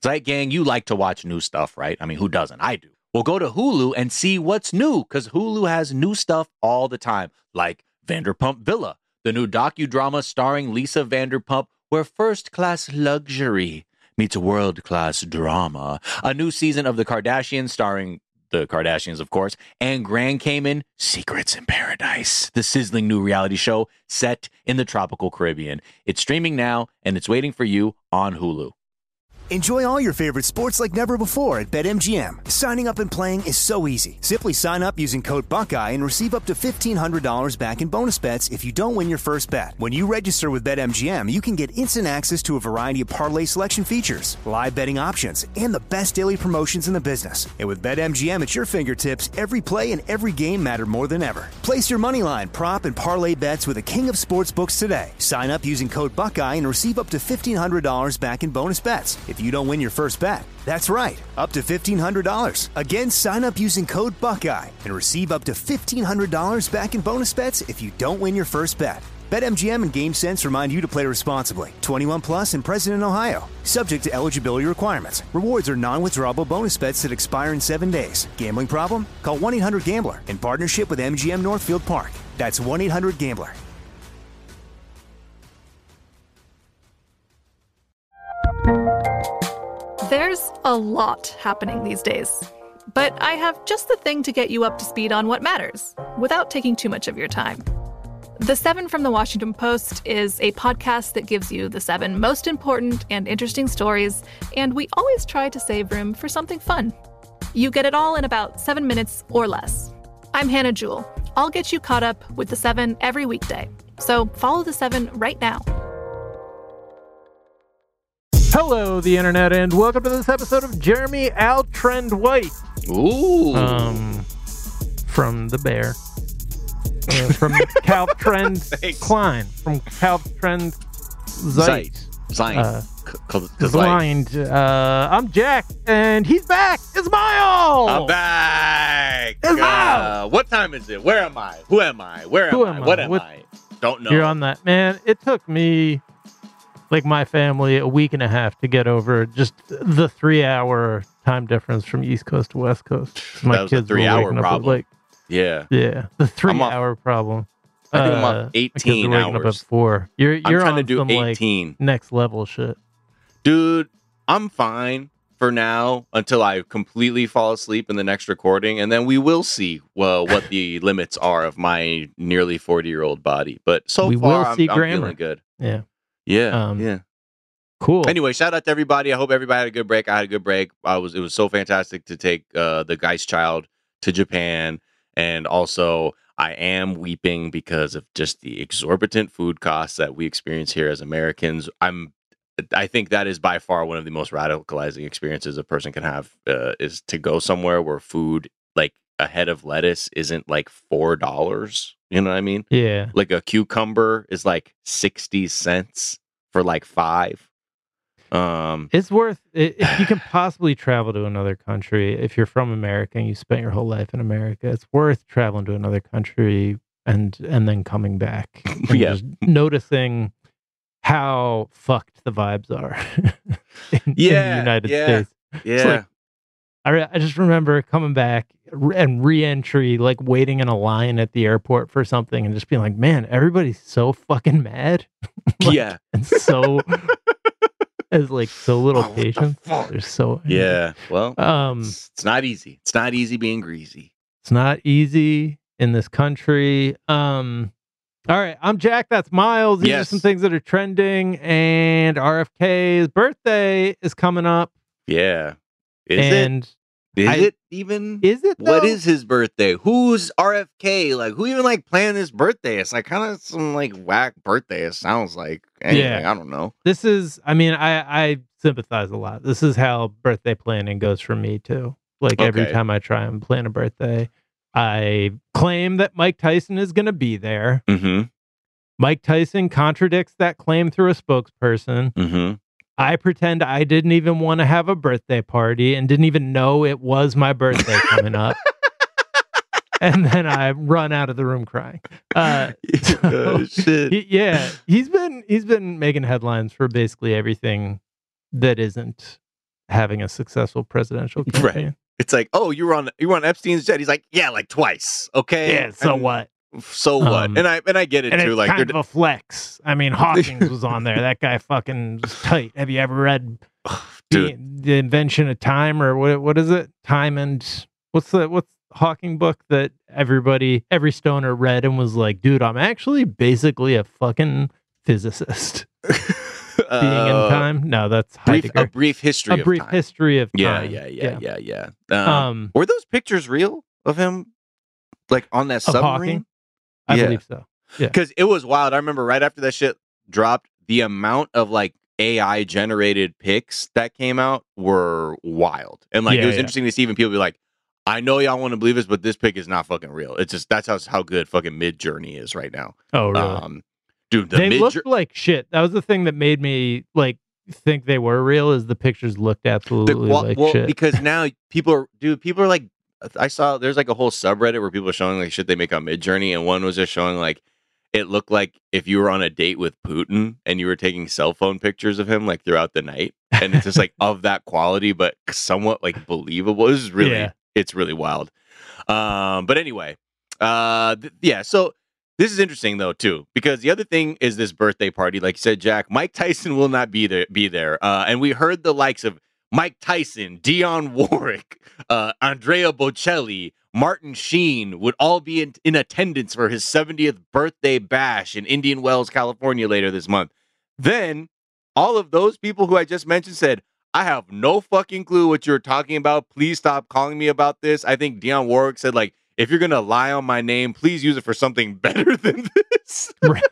Zeit Gang, you like to watch new stuff, right? I mean, who doesn't? I do. Well, go to Hulu and see what's new, because Hulu has new stuff all the time, like Vanderpump Villa, the new docudrama starring Lisa Vanderpump, where first-class luxury meets world-class drama. A new season of The Kardashians starring the Kardashians, of course, and Grand Cayman, Secrets in Paradise, the sizzling new reality show set in the tropical Caribbean. It's streaming now, and it's waiting for you on Hulu. Enjoy all your favorite sports like never before at BetMGM. Signing up and playing is so easy. Simply sign up using code Buckeye and receive up to $1,500 back in bonus bets if you don't win your first bet. When you register with BetMGM, you can get instant access to a variety of parlay selection features, live betting options, and the best daily promotions in the business. And with BetMGM at your fingertips, every play and every game matter more than ever. Place your moneyline, prop, and parlay bets with the king of sportsbooks today. Sign up using code Buckeye and receive up to $1,500 back in bonus bets if you don't win your first bet. That's right, up to $1,500. Again, sign up using code Buckeye and receive up to $1,500 back in bonus bets if you don't win your first bet. BetMGM and GameSense remind you to play responsibly. 21 plus and present in Ohio. Subject to eligibility requirements. Rewards are non-withdrawable bonus bets that expire in 7 days. Gambling problem? Call 1-800-GAMBLER in partnership with MGM Northfield Park. That's 1-800-GAMBLER. There's a lot happening these days, but I have just the thing to get you up to speed on what matters without taking too much of your time. The 7 from the Washington Post is a podcast that gives you the 7 most important and interesting stories, and we always try to save room for something fun. You get it all in about 7 minutes or less. I'm Hannah Jewell. I'll get you caught up with the 7 every weekday. So follow the 7 right now. Hello, the internet, and welcome to this episode of Jeremy Al Trend White. Ooh. From The Bear. From Calv Trend Klein. From Calv Trend Zeit. Zeit. I'm Jack, and he's back. It's Miles. I'm back. It's Miles. What time is it? Where am I? Who am I? Where am I? What am I? Don't know. You're on that. Man, it took me, like my family, a week and a half to get over just the 3-hour time difference from East Coast to West Coast. My that was kids a 3-hour were problem. Like, yeah, the 3-hour problem. I think I'm up 18 hours. Up at 4. You're I'm trying on to do some 18. Like next level shit, dude. I'm fine for now until I completely fall asleep in the next recording, and then we will see what the limits are of my nearly 40-year-old body. But so far, I'm feeling good. Yeah. Yeah. Cool. Anyway, shout out to everybody. I hope everybody had a good break. I had a good break. It was so fantastic to take the Geist Child to Japan, and also I am weeping because of just the exorbitant food costs that we experience here as Americans. I think that is by far one of the most radicalizing experiences a person can have, is to go somewhere where food, like a head of lettuce, isn't like $4. You know what I mean? Yeah. Like a cucumber is like 60 cents for like 5. It's worth it, if you can possibly travel to another country. If you're from America and you spent your whole life in America, it's worth traveling to another country and then coming back and just noticing how fucked the vibes are in the United States. Yeah. Like, I just remember coming back and re-entry, like waiting in a line at the airport for something and just being like, man, everybody's so fucking mad. Yeah. And so as like so little patience. They're so angry. Yeah. Well, it's not easy. It's not easy being greasy. It's not easy in this country. All right, I'm Jack. That's Miles. These are some things that are trending, and RFK's birthday is coming up. Yeah. Is it even? Is it though? What is his birthday? Who's RFK? Like, who even like planned this birthday? It's like kind of some like whack birthday. It sounds like. Anyway, I don't know. This is. I mean, I sympathize a lot. This is how birthday planning goes for me too. Like every time I try and plan a birthday, I claim that Mike Tyson is going to be there. Mm-hmm. Mike Tyson contradicts that claim through a spokesperson. Mm-hmm. I pretend I didn't even want to have a birthday party and didn't even know it was my birthday coming up. And then I run out of the room crying. Shit. He's been making headlines for basically everything that isn't having a successful presidential campaign. Right. It's like, oh, you were on Epstein's jet. He's like, yeah, like twice. Okay. Yeah. So what? So what? And I get it and too. It's like kind of a flex. I mean, Hawkins was on there. That guy fucking was tight. Have you ever read the Invention of Time, or what is it? Time and what's Hawking book that every stoner read and was like, dude, I'm actually basically a fucking physicist. Being in time? No, that's Heidegger. A brief history of time. History of time. Yeah. Were those pictures real of him, like on that submarine? I believe so. Yeah, because it was wild. I remember right after that shit dropped, the amount of like AI generated pics that came out were wild, and like it was interesting to see even people be like, I know y'all want to believe this, but this pic is not fucking real. It's just that's how good fucking Midjourney is right now. Oh, really? Dude, they looked like shit. That was the thing that made me like think they were real. Is the pictures looked absolutely like shit? Because now people are like, I saw there's like a whole subreddit where people are showing like shit they make on Midjourney, and one was just showing like it looked like if you were on a date with Putin and you were taking cell phone pictures of him like throughout the night, and it's just like of that quality, but somewhat like believable. This is really it's really wild. But anyway, so. This is interesting though too, because the other thing is this birthday party. Like you said, Jack, Mike Tyson will not be there. And we heard the likes of Mike Tyson, Dionne Warwick, Andrea Bocelli, Martin Sheen would all be in attendance for his 70th birthday bash in Indian Wells, California later this month. Then all of those people who I just mentioned said, I have no fucking clue what you're talking about. Please stop calling me about this. I think Dionne Warwick said like, if you're going to lie on my name, please use it for something better than this.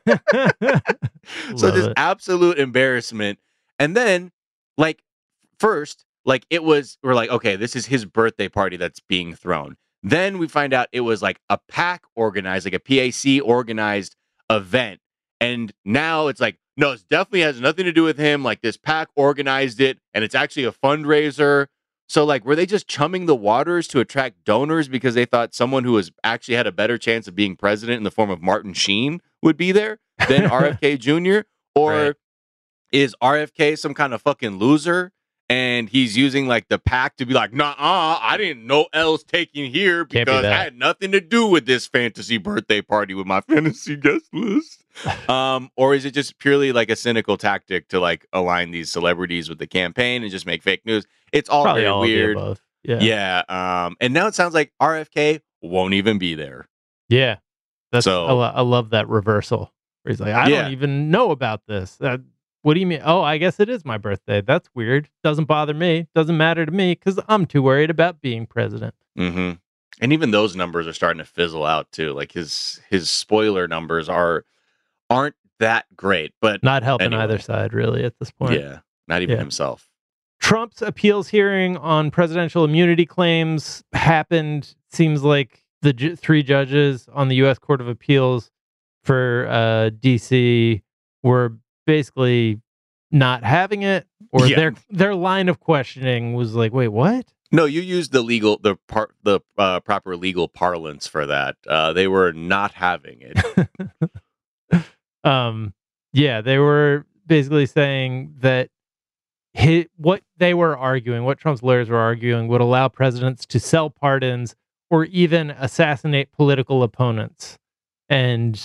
So just absolute embarrassment. And then, like, first, like, we're like, okay, this is his birthday party that's being thrown. Then we find out it was like a PAC organized, like a PAC organized event. And now it's like, no, it definitely has nothing to do with him. Like, this PAC organized it, and it's actually a fundraiser. So, like, were they just chumming the waters to attract donors because they thought someone who was actually had a better chance of being president in the form of Martin Sheen would be there than RFK Jr.? Or is RFK some kind of fucking loser and he's using, like, the PAC to be like, nah, I didn't know L's taking here because I had nothing to do with this fantasy birthday party with my fantasy guest list? Or is it just purely, like, a cynical tactic to, like, align these celebrities with the campaign and just make fake news? It's all probably very all weird. Of the above. Yeah. And now it sounds like RFK won't even be there. Yeah. I love that reversal. Where he's like, I don't even know about this. What do you mean? Oh, I guess it is my birthday. That's weird. Doesn't bother me. Doesn't matter to me because I'm too worried about being president. Mm-hmm. And even those numbers are starting to fizzle out too. Like his spoiler numbers aren't that great, but not helping either side really at this point. Yeah, not even himself. Trump's appeals hearing on presidential immunity claims happened. Seems like the three judges on the U.S. Court of Appeals for D.C. were basically not having it, or their line of questioning was like, "Wait, what?" No, you used the proper legal parlance for that. They were not having it. They were basically saying that what Trump's lawyers were arguing would allow presidents to sell pardons or even assassinate political opponents. And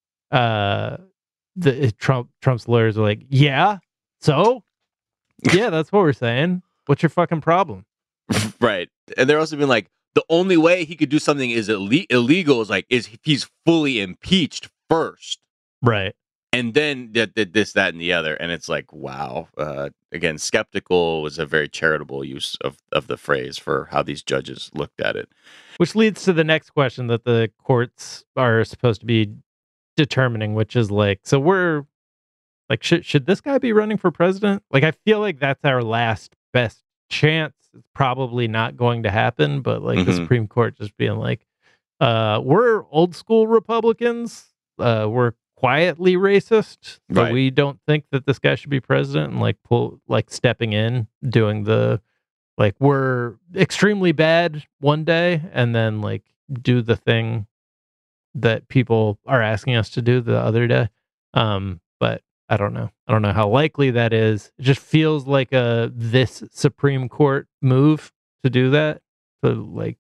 Trump's lawyers were like, yeah, that's what we're saying. What's your fucking problem? Right. And they're also being like, the only way he could do something is illegal is if he's fully impeached first. Right. And then this, that, and the other. And it's like, wow. Again, skeptical was a very charitable use of the phrase for how these judges looked at it. Which leads to the next question that the courts are supposed to be determining, which is like, so we're like, should this guy be running for president? Like, I feel like that's our last best chance. It's probably not going to happen, but like the Supreme Court just being like, we're old school Republicans. We're quietly racist, but we don't think that this guy should be president, and stepping in, doing the we're extremely bad one day and then do the thing that people are asking us to do the other day. But I don't know. I don't know how likely that is. It just feels like this Supreme Court move to do that. To like,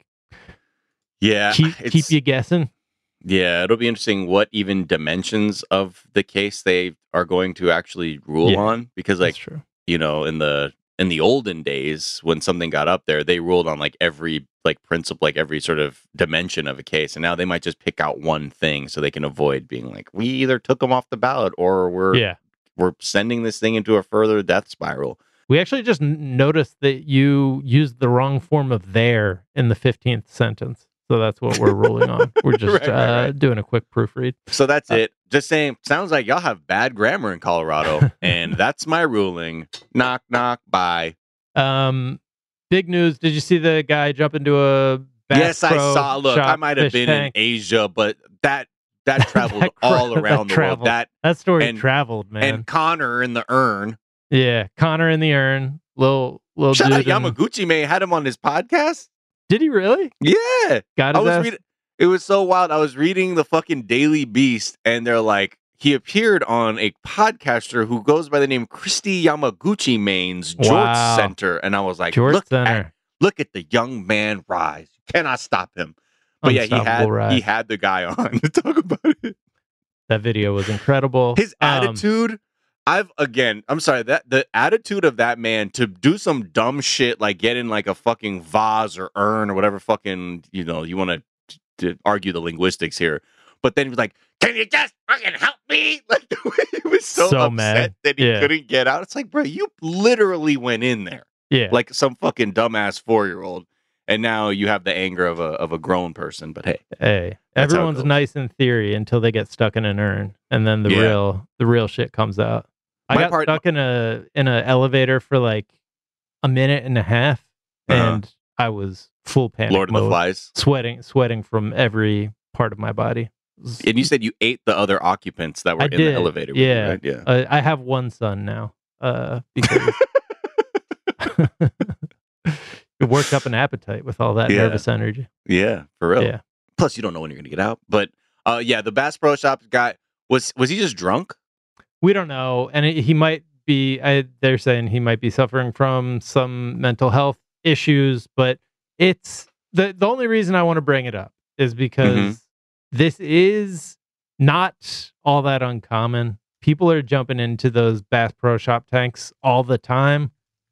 keep you guessing. Yeah, it'll be interesting what even dimensions of the case they are going to actually rule on, because like, you know, in the olden days when something got up there, they ruled on like every like principle, like every sort of dimension of a case, and now they might just pick out one thing so they can avoid being like, we either took them off the ballot or we're sending this thing into a further death spiral. We actually just noticed that you used the wrong form of there in the 15th sentence. So that's what we're ruling on. We're just doing a quick proofread. So that's it. Just saying, sounds like y'all have bad grammar in Colorado. And that's my ruling. Knock, knock, bye. Big news. Did you see the guy jump into a Bass Yes, I saw. Look, I might have been in Asia, but that traveled all around the world. That story traveled, man. And Connor in the urn. Yeah, Connor in the urn. Little Shout out dude. Yamaguchi, man. Had him on his podcast. Did he really? Yeah. Got his it was so wild. I was reading the fucking Daily Beast, and they're like, he appeared on a podcaster who goes by the name Christy Yamaguchi Main's George Center. And I was like, look at the young man rise. You cannot stop him. But yeah, he had the guy on to talk about it. That video was incredible. His attitude, I'm sorry, that the attitude of that man to do some dumb shit like get in like a fucking vase or urn or whatever fucking, you know, you want to argue the linguistics here. But then he was like, can you just fucking help me? Like the way he was so upset mad that he couldn't get out. It's like, bro, you literally went in there. Yeah. Like some fucking dumbass 4-year-old. And now you have the anger of a grown person. But hey, everyone's nice in theory until they get stuck in an urn, and then the real shit comes out. I got stuck in an elevator for like a minute and a half, and I was full panic Lord of the Flies, sweating from every part of my body. And you said you ate the other occupants that were in the elevator. Yeah, with you, right? I have one son now because it worked up an appetite with all that nervous energy. Yeah, for real. Yeah. Plus, you don't know when you're gonna get out. But the Bass Pro Shop guy was he just drunk? We don't know, and he might be. They're saying he might be suffering from some mental health issues. But it's the only reason I want to bring it up is because this is not all that uncommon. People are jumping into those Bass Pro Shop tanks all the time,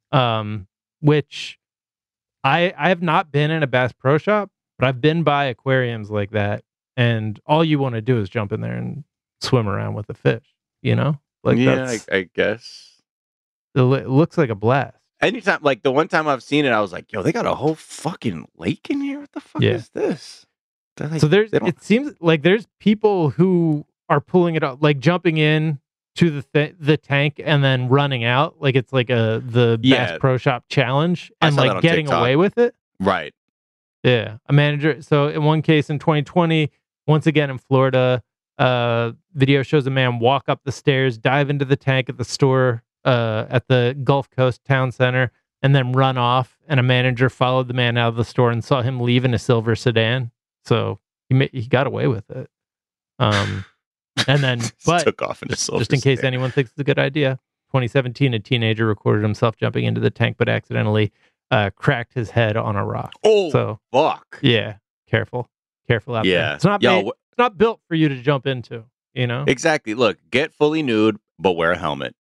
which I have not been in a Bass Pro Shop, but I've been by aquariums like that, and all you want to do is jump in there and swim around with the fish. You know, like I guess it looks like a blast. Anytime, like the one time I've seen it, I was like, "Yo, they got a whole fucking lake in here. What the fuck is this?" Like, so it seems like there's people who are pulling it up, like jumping in to the tank and then running out, like it's like the Bass Pro Shop challenge, and like getting TikTok. Away with it. Right. Yeah, a manager. So in one case in 2020, once again in Florida. Video shows a man walk up the stairs, dive into the tank at the store at the Gulf Coast Town Center, and then run off. And a manager followed the man out of the store and saw him leave in a silver sedan. So he got away with it. And then, but took off in a silver just in case sedan. anyone thinks it's a good idea, 2017, a teenager recorded himself jumping into the tank, but accidentally cracked his head on a rock. Oh, so fuck! Yeah, careful out there. It's not It's not built for you to jump into, you know? Exactly. Look, get fully nude, but wear a helmet.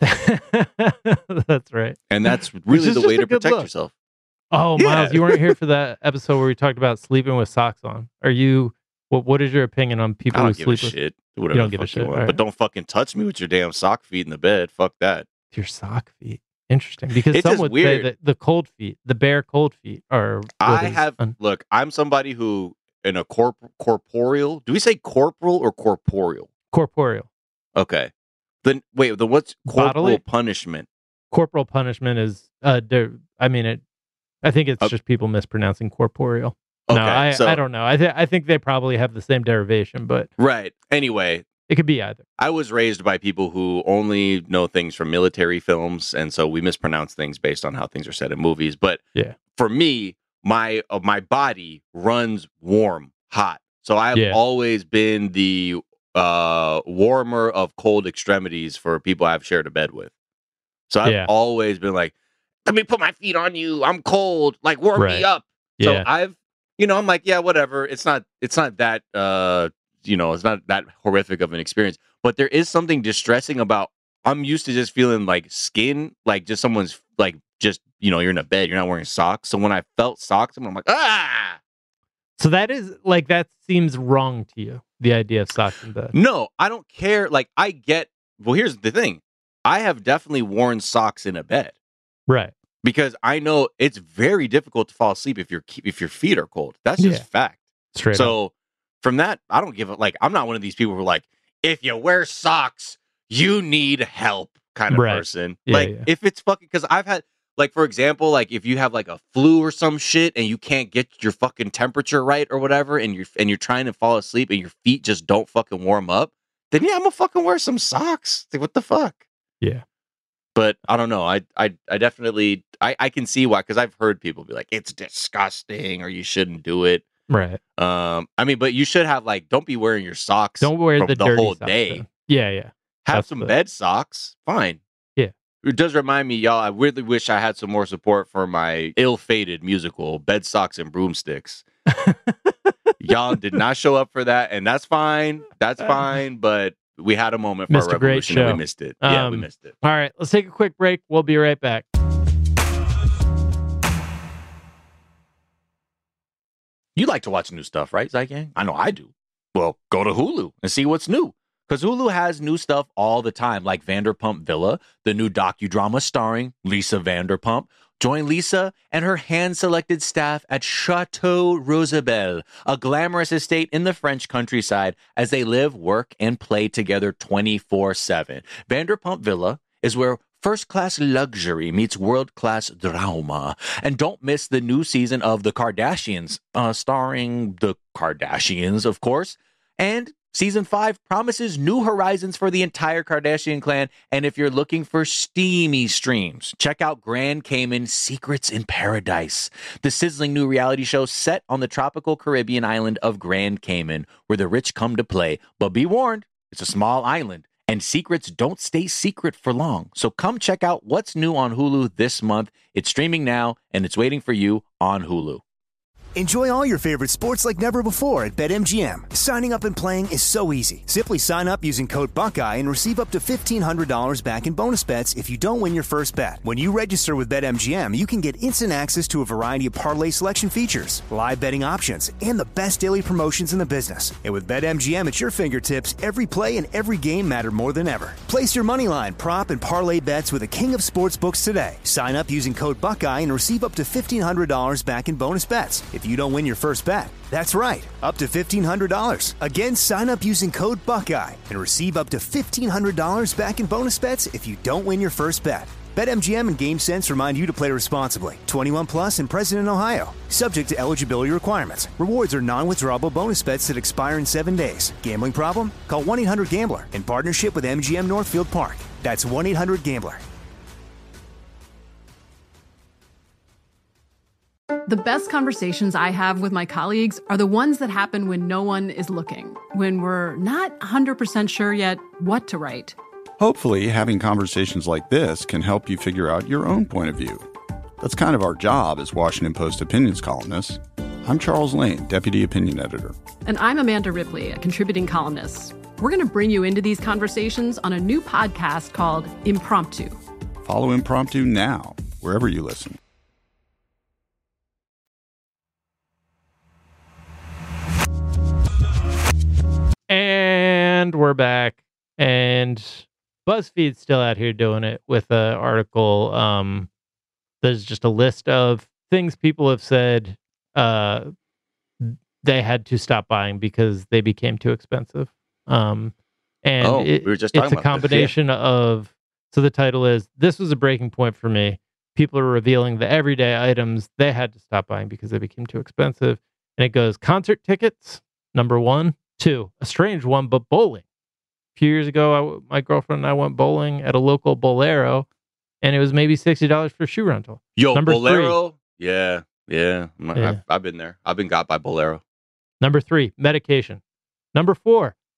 That's right. And that's really the way to protect yourself. Oh, Miles, you weren't here for that episode where we talked about sleeping with socks on. Are you, what is your opinion on people who sleep with? Shit. Whatever you don't give a shit. Right. But don't fucking touch me with your damn sock feet in the bed. Fuck that. Your sock feet. Interesting. Because some would say that the cold feet, the bare cold feet are. Look, I'm somebody who, in a corporeal, do we say corporal or corporeal? Corporeal. Okay. Then wait, what's corporal Bodily? Punishment? Corporal punishment is I think it's just people mispronouncing corporeal. Okay, no, I don't know. I think they probably have the same derivation, but right. Anyway, it could be either. I was raised by people who only know things from military films, and so we mispronounce things based on how things are said in movies. But for me, my body runs warm, hot. So I've always been the warmer of cold extremities for people I've shared a bed with. So I've always been like, let me put my feet on you. I'm cold. Like, warm me up. So I've, I'm like, yeah, whatever. It's not that, it's not that horrific of an experience. But there is something distressing about, I'm used to just feeling like skin, like just someone's like, just, you're in a bed, you're not wearing socks. So when I felt socks, I'm like, ah. So that seems wrong to you, the idea of socks in bed. No, I don't care. Like, here's the thing. I have definitely worn socks in a bed. Right. Because I know it's very difficult to fall asleep if your feet are cold. That's just fact. Straight so up. From that, I don't give a, like, I'm not one of these people who are like, if you wear socks, you need help kind of person. If it's fucking, because I've had, like, for example, like if you have like a flu or some shit and you can't get your fucking temperature right or whatever, and you're trying to fall asleep and your feet just don't fucking warm up, then I'm gonna fucking wear some socks. Like, what the fuck? Yeah. But I don't know. I definitely I can see why, because I've heard people be like, it's disgusting or you shouldn't do it. Right. But you should have, like, don't be wearing your socks. Don't wear the whole socks, day. Then. Yeah. Have some bed socks. Fine. Yeah. It does remind me, y'all, I really wish I had some more support for my ill-fated musical, Bed Socks and Broomsticks. Y'all did not show up for that, and that's fine. That's fine, but we had a moment for a revolution and we missed it. We missed it. All right, let's take a quick break. We'll be right back. You like to watch new stuff, right, Zygang? I know I do. Well, go to Hulu and see what's new. Because Hulu has new stuff all the time, like Vanderpump Villa, the new docudrama starring Lisa Vanderpump. Join Lisa and her hand-selected staff at Chateau Rosabelle, a glamorous estate in the French countryside, as they live, work, and play together 24/7. Vanderpump Villa is where first-class luxury meets world-class drama. And don't miss the new season of The Kardashians, starring the Kardashians, of course. And Season 5 promises new horizons for the entire Kardashian clan, and if you're looking for steamy streams, check out Grand Cayman Secrets in Paradise, the sizzling new reality show set on the tropical Caribbean island of Grand Cayman, where the rich come to play. But be warned, it's a small island, and secrets don't stay secret for long. So come check out what's new on Hulu this month. It's streaming now, and it's waiting for you on Hulu. Enjoy all your favorite sports like never before at BetMGM. Signing up and playing is so easy. Simply sign up using code Buckeye and receive up to $1,500 back in bonus bets if you don't win your first bet. When you register with BetMGM, you can get instant access to a variety of parlay selection features, live betting options, and the best daily promotions in the business. And with BetMGM at your fingertips, every play and every game matter more than ever. Place your moneyline, prop, and parlay bets with the king of sportsbooks today. Sign up using code Buckeye and receive up to $1,500 back in bonus bets if you don't win your first bet. That's right, up to $1,500. Again, sign up using code Buckeye and receive up to $1,500 back in bonus bets if you don't win your first bet. BetMGM and GameSense remind you to play responsibly. 21 plus and present in Ohio. Subject to eligibility requirements. Rewards are non-withdrawable bonus bets that expire in 7 days. Gambling problem? Call 1-800-GAMBLER in partnership with MGM Northfield Park. That's 1-800-GAMBLER. The best conversations I have with my colleagues are the ones that happen when no one is looking, when we're not 100% sure yet what to write. Hopefully, having conversations like this can help you figure out your own point of view. That's kind of our job as Washington Post opinions columnists. I'm Charles Lane, Deputy Opinion Editor. And I'm Amanda Ripley, a contributing columnist. We're going to bring you into these conversations on a new podcast called Impromptu. Follow Impromptu now, wherever you listen. And we're back. And BuzzFeed's still out here doing it with an article. There's just a list of things people have said they had to stop buying because they became too expensive. It's a combination of, so the title is, "This was a breaking point for me. People are revealing the everyday items they had to stop buying because they became too expensive." And it goes, concert tickets, number 1. 2, a strange one, but bowling. A few years ago, my girlfriend and I went bowling at a local Bolero, and it was maybe $60 for shoe rental. Yo, number Bolero? 3, yeah. I've been there. I've been got by Bolero. Number 3, medication. Number 4,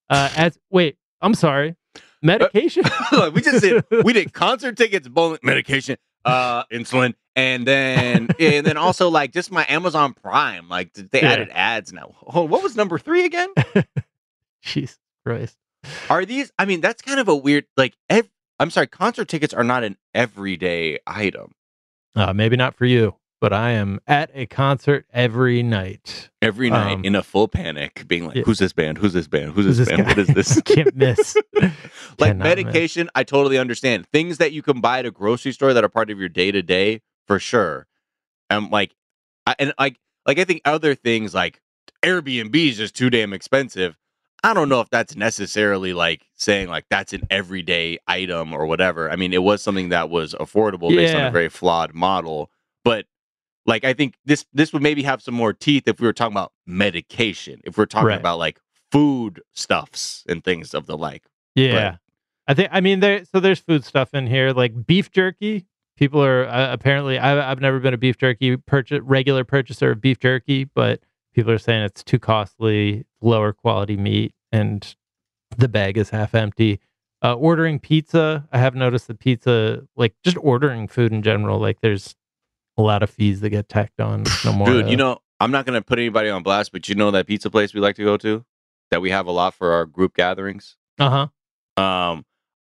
I'm sorry. Medication. Look, we did concert tickets, bowling, medication, insulin, and then also like just my Amazon Prime. Like they added ads now. What was number 3 again? Jesus Christ. Are these? I mean, that's kind of a weird. Like, I'm sorry, concert tickets are not an everyday item. Maybe not for you, but I am at a concert every night. Every night in a full panic, being like, "Who's this band? Who's this band? Who's this band? Guy? What is this?" Can't miss. Like medication, I totally understand. Things that you can buy at a grocery store that are part of your day to day, for sure. I think other things like Airbnb is just too damn expensive. I don't know if that's necessarily like saying like that's an everyday item or whatever. I mean, it was something that was affordable based on a very flawed model, but like I think this would maybe have some more teeth if we were talking about medication, if we're talking about like food stuffs and things of the like. Yeah, but there's food stuff in here like beef jerky. People are apparently I've never been a beef jerky regular purchaser of beef jerky, but people are saying it's too costly, lower quality meat, and the bag is half empty. Ordering pizza, I have noticed that pizza, like just ordering food in general, like there's a lot of fees that get tacked on. No more. Dude, I'm not going to put anybody on blast, but you know that pizza place we like to go to that we have a lot for our group gatherings? Uh-huh.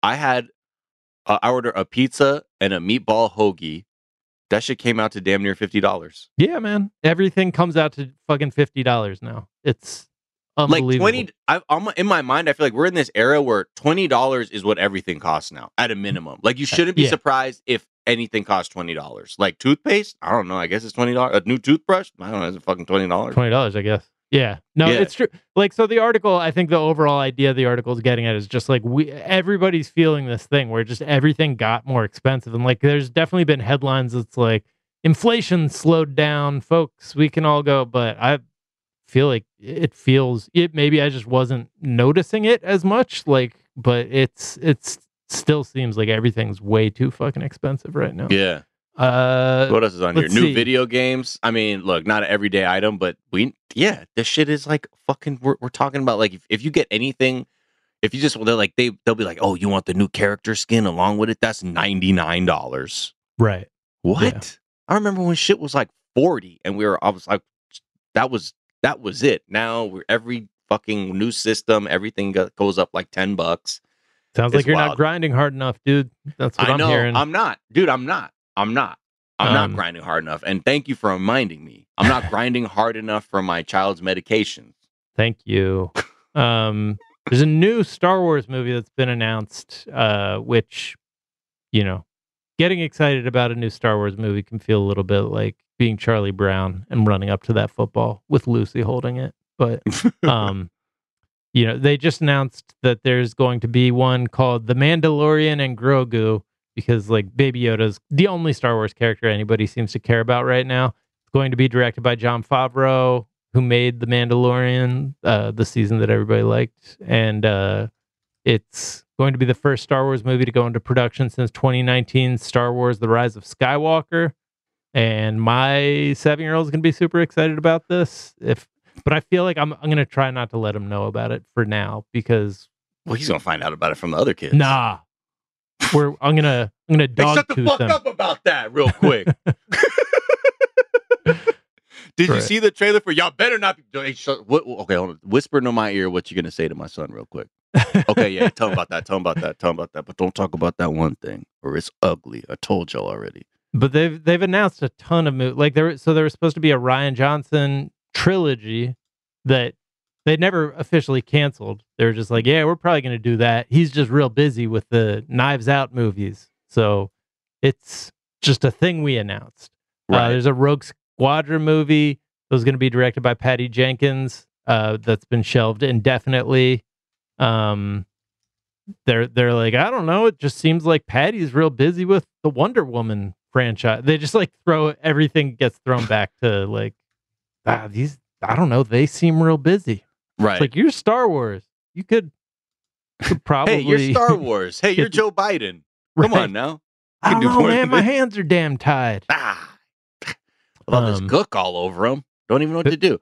I ordered a pizza and a meatball hoagie. That shit came out to damn near $50. Yeah, man. Everything comes out to fucking $50 now. It's unbelievable. Like in my mind, I feel like we're in this era where $20 is what everything costs now, at a minimum. Like you shouldn't be surprised if anything costs $20. Like toothpaste, I don't know. I guess it's $20. A new toothbrush, I don't know. Is it fucking $20? $20, I guess. Yeah. No, it's true. Like, so the article, I think the overall idea the article is getting at is just like everybody's feeling this thing where just everything got more expensive. And like, there's definitely been headlines that's like, inflation slowed down, folks, we can all go. But I feel like maybe I just wasn't noticing it as much. Like, but it's still seems like everything's way too fucking expensive right now. Yeah. What else is on here? New video games. I mean, look, not an everyday item, but this shit is like fucking. We're talking about like if you get anything, if you just they'll be like, oh, you want the new character skin along with it? That's $99. Right. What? Yeah. I remember when shit was like 40, and I was like, that was it. Now every fucking new system, everything goes up like $10. Sounds like you're not grinding hard enough, dude. That's what I'm hearing. I'm not, dude. I'm not grinding hard enough. And thank you for reminding me. I'm not grinding hard enough for my child's medications. Thank you. There's a new Star Wars movie that's been announced, which, getting excited about a new Star Wars movie can feel a little bit like being Charlie Brown and running up to that football with Lucy holding it. But, they just announced that there's going to be one called The Mandalorian and Grogu, because like Baby Yoda's the only Star Wars character anybody seems to care about right now. It's going to be directed by Jon Favreau, who made The Mandalorian, the season that everybody liked. And it's going to be the first Star Wars movie to go into production since 2019's Star Wars The Rise of Skywalker. And my 7-year-old is going to be super excited about this. But I feel like I'm going to try not to let him know about it for now because... Well, he's going to find out about it from the other kids. Nah. I'm gonna dog shut the fuck up about that real quick. Did you see the trailer for y'all better not be okay, hold on. Whisper into my ear what you're gonna say to my son real quick. Okay, yeah, tell him about that. But don't talk about that one thing or it's ugly. I told y'all already. But they've announced a ton of movies. Like there was supposed to be a Rian Johnson trilogy that they never officially canceled. They were just like, yeah, we're probably going to do that. He's just real busy with the Knives Out movies. So it's just a thing we announced. Right. There's a Rogue Squadron movie that was going to be directed by Patty Jenkins that's been shelved indefinitely. They're like, I don't know. It just seems like Patty's real busy with the Wonder Woman franchise. They just like everything gets thrown back to like, these, I don't know. They seem real busy. Right. It's like, you're Star Wars. You could probably... Hey, you're Star Wars. Hey, you're Joe Biden. Come on now. I don't know, man. My hands are damn tied. Well, there's gook all over them. Don't even know what to do.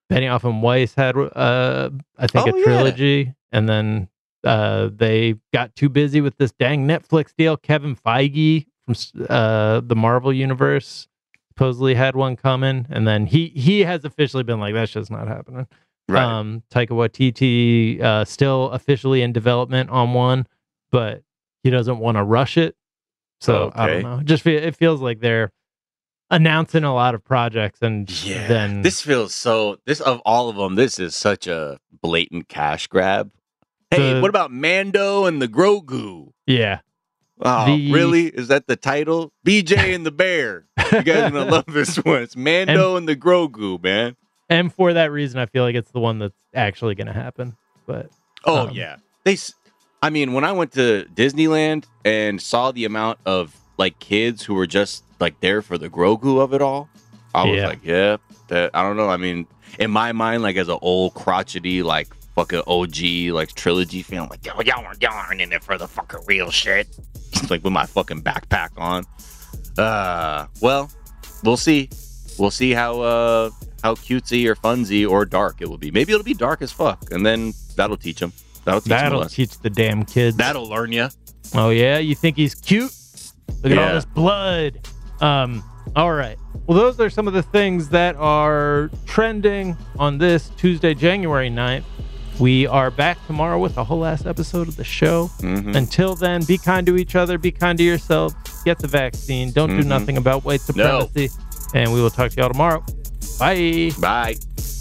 Benioff and Weiss had, I think, a trilogy, and then they got too busy with this dang Netflix deal. Kevin Feige from the Marvel Universe supposedly had one coming, and then he has officially been like, that's just not happening. Right. Taika Waititi still officially in development on one, but he doesn't want to rush it. So I don't know. It feels like they're announcing a lot of projects, and then this of all of them, this is such a blatant cash grab. Hey, what about Mando and the Grogu? Yeah. Oh, really? Is that the title? BJ and the Bear. You guys are gonna love this one. It's Mando and the Grogu, man. And for that reason, I feel like it's the one that's actually going to happen. But yeah, I mean, when I went to Disneyland and saw the amount of like kids who were just like there for the Grogu of it all, I was like, I don't know. I mean, in my mind, like as an old crotchety, like fucking OG, like trilogy fan, like y'all aren't in it for the fucking real shit. Like with my fucking backpack on. Well, we'll see. We'll see how cutesy or funsy or dark it will be. Maybe it'll be dark as fuck, and then that'll teach them. That'll teach the damn kids. That'll learn you. Oh yeah, you think he's cute? Look at all this blood. All right. Well, those are some of the things that are trending on this Tuesday, January 9th. We are back tomorrow with a whole last episode of the show. Mm-hmm. Until then, be kind to each other. Be kind to yourself. Get the vaccine. Don't do nothing about white supremacy. No. And we will talk to y'all tomorrow. Bye. Bye.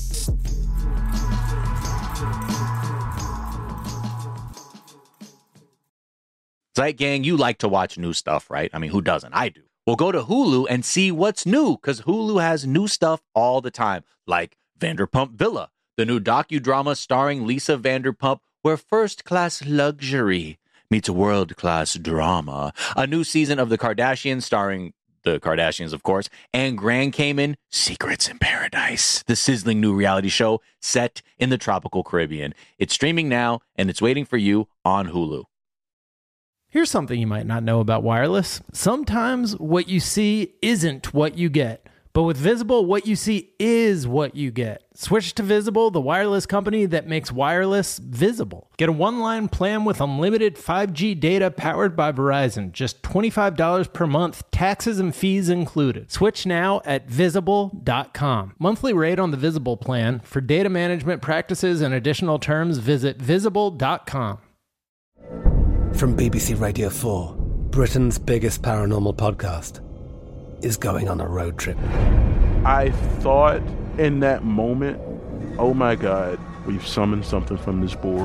Zeit Gang, you like to watch new stuff, right? I mean, who doesn't? I do. Well, go to Hulu and see what's new, because Hulu has new stuff all the time, like Vanderpump Villa, the new docudrama starring Lisa Vanderpump, where first-class luxury meets world-class drama. A new season of The Kardashians starring the Kardashians, of course, and Grand Cayman, Secrets in Paradise, the sizzling new reality show set in the tropical Caribbean. It's streaming now, and it's waiting for you on Hulu. Here's something you might not know about wireless. Sometimes what you see isn't what you get. But with Visible, what you see is what you get. Switch to Visible, the wireless company that makes wireless visible. Get a one-line plan with unlimited 5G data powered by Verizon. Just $25 per month, taxes and fees included. Switch now at Visible.com. Monthly rate on the Visible plan. For data management practices and additional terms, visit Visible.com. From BBC Radio 4, Britain's biggest paranormal podcast is going on a road trip. I thought in that moment, oh my God, we've summoned something from this board.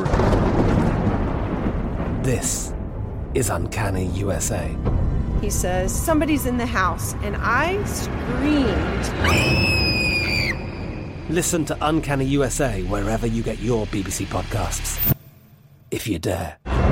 This is Uncanny USA. He says, somebody's in the house, and I screamed. Listen to Uncanny USA wherever you get your BBC podcasts, if you dare.